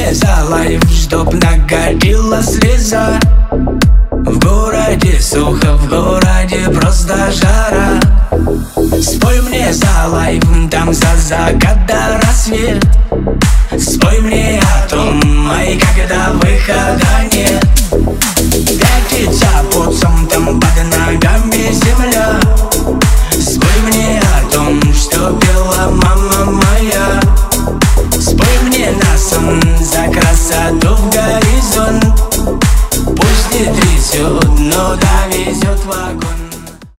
мне за лайф, чтоб нагорела слеза. В городе сухо, в городе просто жара. Спой мне за лайф, там за закат до рассвет. Спой мне о том, ай, когда выхода нет.